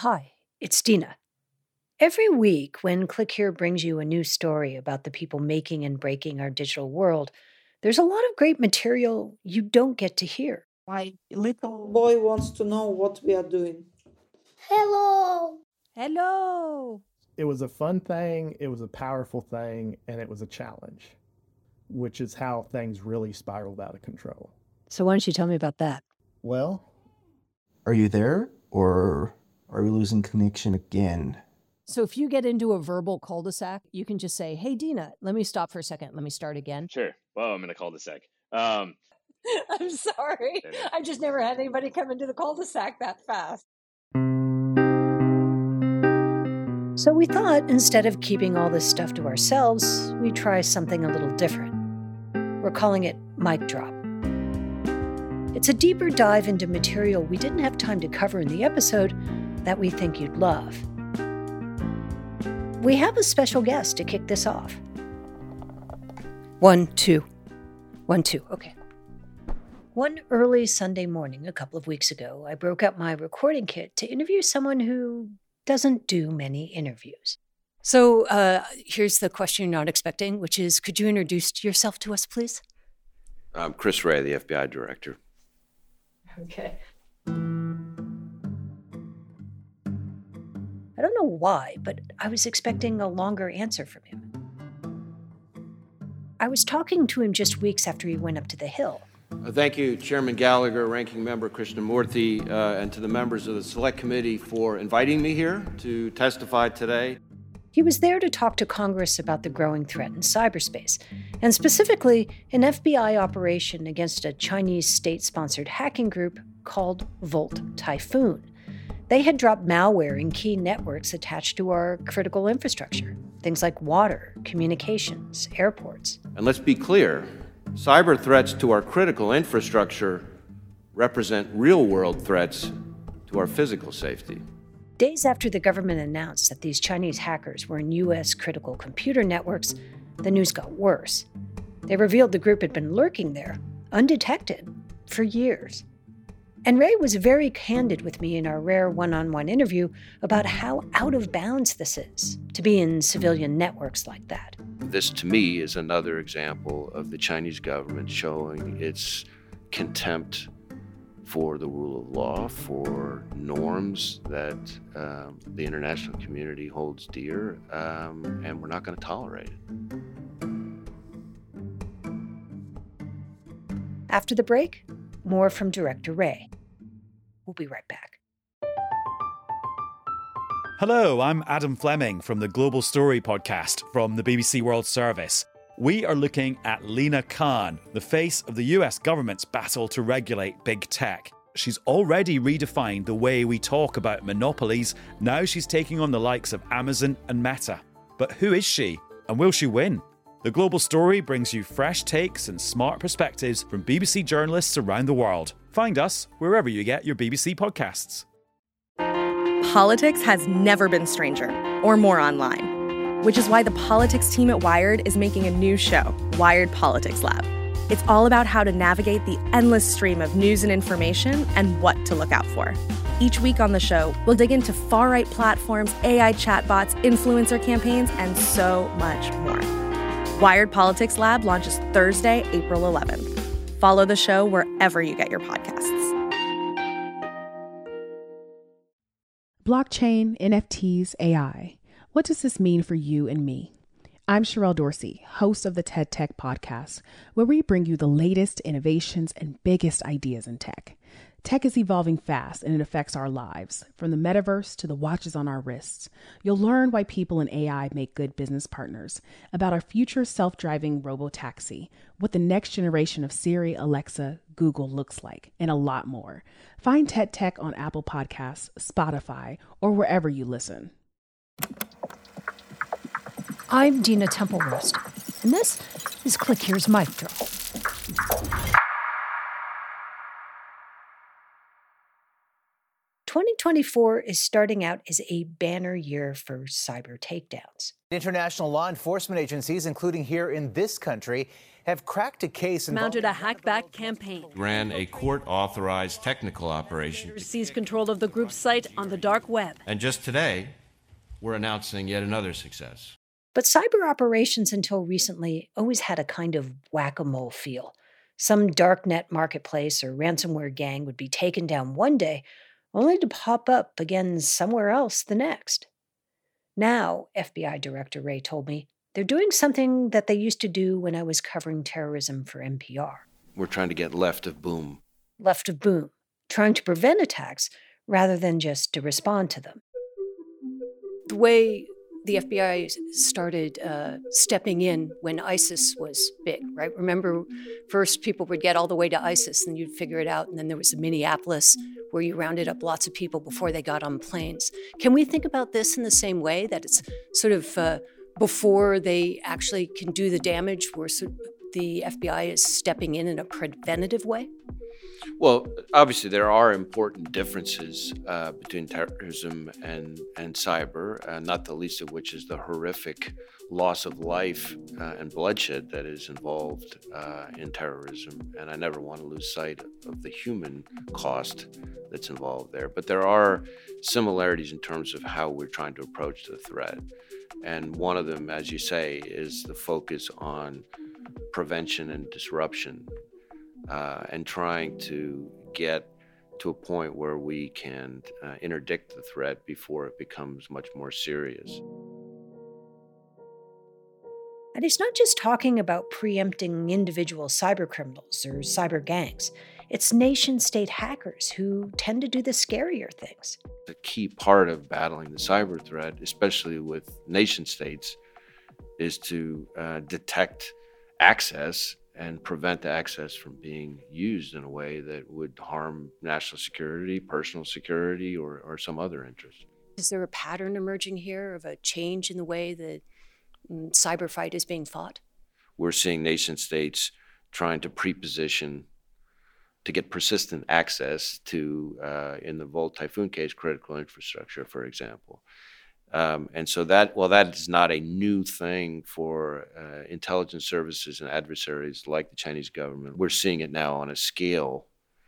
Hi, it's Dina. Every week, when Click Here brings you a new story about the people making and breaking our digital world, there's a lot of great material you don't get to hear. My little boy wants to know what we are doing. Hello. Hello. It was a fun thing, it was a powerful thing, and it was a challenge, which is how things really spiraled out of control. So why don't you tell me about that? Well, Are you there? Or are we losing connection again? So if you get into a verbal cul-de-sac, you can just say, hey, Dina, let me stop for a second. Let me start again. Sure. Well, I'm in a cul-de-sac. I'm sorry. I just never had anybody come into the cul-de-sac that fast. So we thought instead of keeping all this stuff to ourselves, we'd try something a little different. We're calling it Mic Drop. It's a deeper dive into material we didn't have time to cover in the episode that we think you'd love. We have a special guest to kick this off. 1, 2. 1, 2. Okay. One early Sunday morning a couple of weeks ago, I broke out my recording kit to interview someone who doesn't do many interviews. So here's the question you're not expecting, which is, could you introduce yourself to us, please? I'm Chris Wray, the FBI director. Okay. I don't know why, but I was expecting a longer answer from him. I was talking to him just weeks after he went up to the Hill. Thank you, Chairman Gallagher, Ranking Member Krishnamurthy, and to the members of the Select Committee for inviting me here to testify today. He was there to talk to Congress about the growing threat in cyberspace, and specifically an FBI operation against a Chinese state-sponsored hacking group called Volt Typhoon. They had dropped malware in key networks attached to our critical infrastructure, things like water, communications, airports. And let's be clear, cyber threats to our critical infrastructure represent real-world threats to our physical safety. Days after the government announced that these Chinese hackers were in U.S. critical computer networks, the news got worse. They revealed the group had been lurking there, undetected, for years. And Ray was very candid with me in our rare one-on-one interview about how out of bounds this is, to be in civilian networks like that. This, to me, is another example of the Chinese government showing its contempt for the rule of law, for norms that the international community holds dear, and we're not going to tolerate it. After the break, more from Director Ray. We'll be right back. Hello, I'm Adam Fleming from the Global Story podcast from the BBC World Service. We are looking at Lina Khan, the face of the US government's battle to regulate big tech. She's already redefined the way we talk about monopolies. Now she's taking on the likes of Amazon and Meta. But who is she? And will she win? The Global Story brings you fresh takes and smart perspectives from BBC journalists around the world. Find us wherever you get your BBC podcasts. Politics has never been stranger or more online, which is why the politics team at Wired is making a new show, Wired Politics Lab. It's all about how to navigate the endless stream of news and information and what to look out for. Each week on the show, we'll dig into far-right platforms, AI chatbots, influencer campaigns, and so much more. Wired Politics Lab launches Thursday, April 11th. Follow the show wherever you get your podcasts. Blockchain, NFTs, AI. What does this mean for you and me? I'm Sherelle Dorsey, host of the TED Tech Podcast, where we bring you the latest innovations and biggest ideas in tech. Tech is evolving fast and it affects our lives, from the metaverse to the watches on our wrists. You'll learn why people in AI make good business partners, about our future self-driving robo-taxi, what the next generation of Siri, Alexa, Google looks like, and a lot more. Find TED Tech on Apple Podcasts, Spotify, or wherever you listen. I'm Dina Temple-Rust, and this is Click Here's Mic Drop. 2020 2024 is starting out as a banner year for cyber takedowns. International law enforcement agencies, including here in this country, have cracked a case and mounted a hackback campaign. Ran a court-authorized technical operation. Seized control of the group's site on the dark web. And just today, we're announcing yet another success. But cyber operations until recently always had a kind of whack-a-mole feel. Some darknet marketplace or ransomware gang would be taken down one day, only to pop up again somewhere else the next. Now, FBI Director Wray told me, they're doing something that they used to do when I was covering terrorism for NPR. We're trying to get left of boom. Left of boom, trying to prevent attacks rather than just to respond to them. The way the FBI started stepping in when ISIS was big, right? Remember, first people would get all the way to ISIS and you'd figure it out. And then there was Minneapolis where you rounded up lots of people before they got on planes. Can we think about this in the same way, that it's sort of before they actually can do the damage, where the FBI is stepping in a preventative way? Well, obviously there are important differences between terrorism and cyber, not the least of which is the horrific loss of life and bloodshed that is involved in terrorism. And I never want to lose sight of the human cost that's involved there. But there are similarities in terms of how we're trying to approach the threat. And one of them, as you say, is the focus on prevention and disruption. And trying to get to a point where we can interdict the threat before it becomes much more serious. And he's not just talking about preempting individual cybercriminals or cyber gangs. It's nation-state hackers who tend to do the scarier things. A key part of battling the cyber threat, especially with nation-states, is to detect access and prevent the access from being used in a way that would harm national security, personal security, or some other interest. Is there a pattern emerging here of a change in the way that cyber fight is being fought? We're seeing nation states trying to preposition to get persistent access to, in the Volt Typhoon case, critical infrastructure, for example. And so that is not a new thing for intelligence services and adversaries like the Chinese government. We're seeing it now on a scale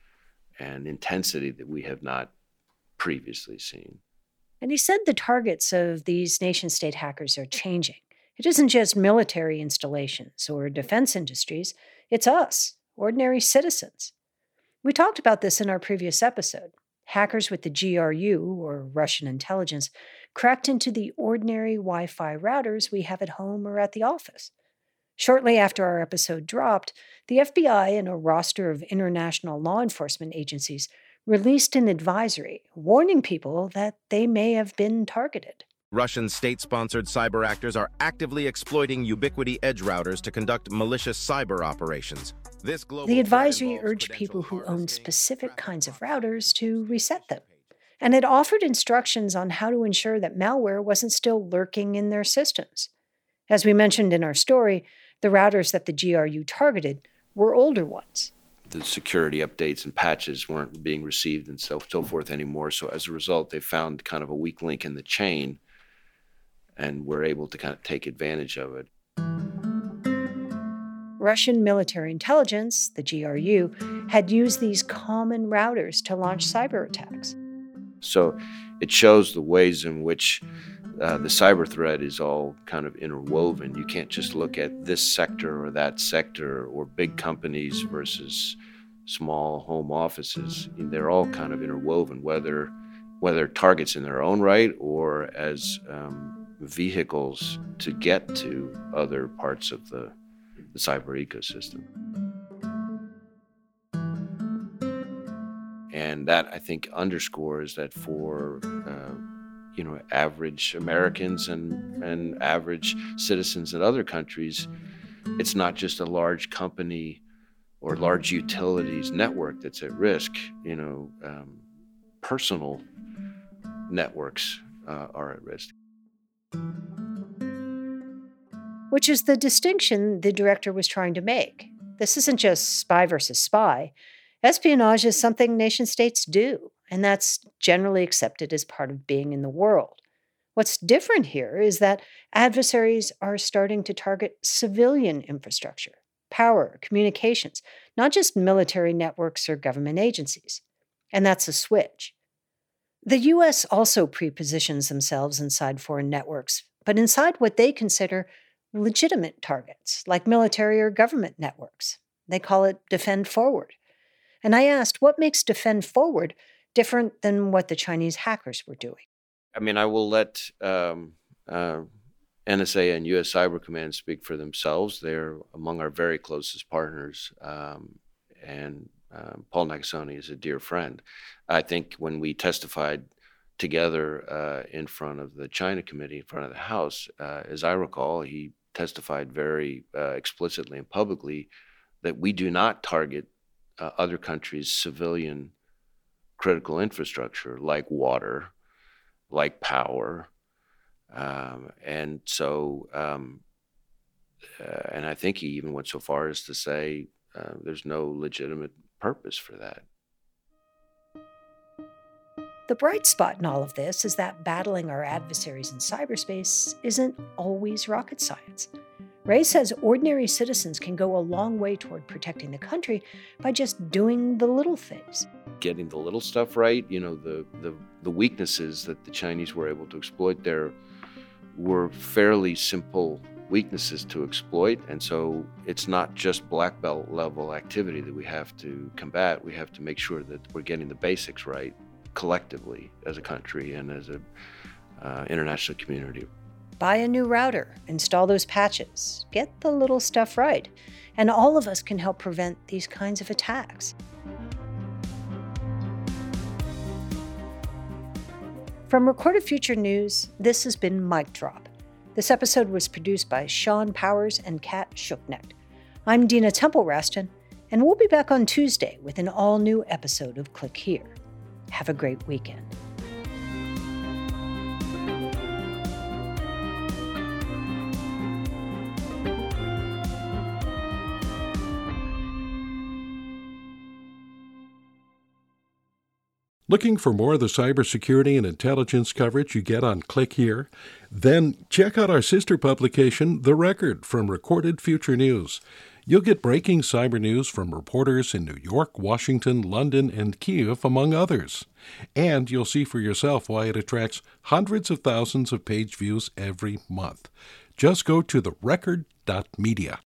and intensity that we have not previously seen. And he said the targets of these nation-state hackers are changing. It isn't just military installations or defense industries, it's us, ordinary citizens. We talked about this in our previous episode. Hackers with the GRU, or Russian intelligence, cracked into the ordinary Wi-Fi routers we have at home or at the office. Shortly after our episode dropped, the FBI and a roster of international law enforcement agencies released an advisory warning people that they may have been targeted. Russian state-sponsored cyber actors are actively exploiting Ubiquiti edge routers to conduct malicious cyber operations. The advisory urged people who owned specific kinds of routers to reset them. And it offered instructions on how to ensure that malware wasn't still lurking in their systems. As we mentioned in our story, the routers that the GRU targeted were older ones. The security updates and patches weren't being received and so forth anymore. So as a result, they found kind of a weak link in the chain and were able to kind of take advantage of it. Russian military intelligence, the GRU, had used these common routers to launch cyber attacks. So it shows the ways in which the cyber threat is all kind of interwoven. You can't just look at this sector or that sector or big companies versus small home offices. They're all kind of interwoven, whether targets in their own right or as vehicles to get to other parts of the cyber ecosystem. And that, I think, underscores that for average Americans and average citizens in other countries, it's not just a large company or large utilities network that's at risk. Personal networks are at risk. Which is the distinction the director was trying to make. This isn't just spy versus spy. Espionage is something nation states do, and that's generally accepted as part of being in the world. What's different here is that adversaries are starting to target civilian infrastructure, power, communications, not just military networks or government agencies. And that's a switch. The U.S. also prepositions themselves inside foreign networks, but inside what they consider legitimate targets, like military or government networks. They call it Defend Forward. And I asked, what makes Defend Forward different than what the Chinese hackers were doing? I mean, I will let NSA and U.S. Cyber Command speak for themselves. They're among our very closest partners, and Paul Nakasone is a dear friend. I think when we testified together in front of the China Committee, in front of the House, as I recall, he testified very explicitly and publicly that we do not target other countries' civilian critical infrastructure like water, like power. And I think he even went so far as to say there's no legitimate purpose for that. The bright spot in all of this is that battling our adversaries in cyberspace isn't always rocket science. Ray says ordinary citizens can go a long way toward protecting the country by just doing the little things. Getting the little stuff right, the weaknesses that the Chinese were able to exploit there were fairly simple weaknesses to exploit. And so it's not just black belt level activity that we have to combat. We have to make sure that we're getting the basics right collectively as a country and as an international community. Buy a new router, install those patches, get the little stuff right, and all of us can help prevent these kinds of attacks. From Recorded Future News, this has been Mic Drop. This episode was produced by Sean Powers and Kat Schucknecht. I'm Dina Temple-Raston, and we'll be back on Tuesday with an all-new episode of Click Here. Have a great weekend. Looking for more of the cybersecurity and intelligence coverage you get on Click Here? Then check out our sister publication, The Record, from Recorded Future News. You'll get breaking cyber news from reporters in New York, Washington, London, and Kyiv, among others. And you'll see for yourself why it attracts hundreds of thousands of page views every month. Just go to therecord.media.